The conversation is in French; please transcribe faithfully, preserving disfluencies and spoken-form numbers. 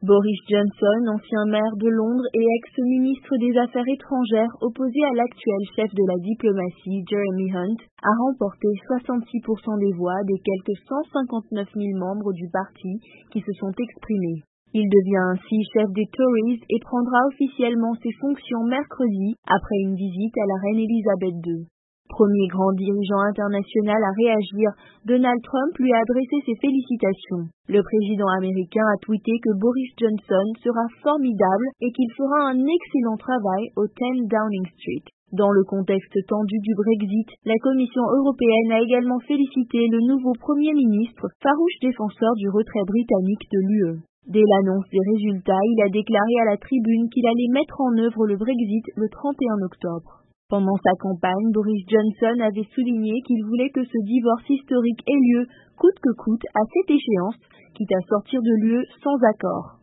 Boris Johnson, ancien maire de Londres et ex-ministre des Affaires étrangères opposé à l'actuel chef de la diplomatie, Jeremy Hunt, a remporté soixante-six pour cent des voix des quelques cent cinquante-neuf mille membres du parti qui se sont exprimés. Il devient ainsi chef des Tories et prendra officiellement ses fonctions mercredi après une visite à la reine Elisabeth deux. Premier grand dirigeant international à réagir, Donald Trump lui a adressé ses félicitations. Le président américain a tweeté que Boris Johnson sera formidable et qu'il fera un excellent travail au dix Downing Street. Dans le contexte tendu du Brexit, la Commission européenne a également félicité le nouveau Premier ministre, farouche défenseur du retrait britannique de l'U E. Dès l'annonce des résultats, il a déclaré à la tribune qu'il allait mettre en œuvre le Brexit le trente et un octobre. Pendant sa campagne, Boris Johnson avait souligné qu'il voulait que ce divorce historique ait lieu coûte que coûte à cette échéance, quitte à sortir de l'U E sans accord.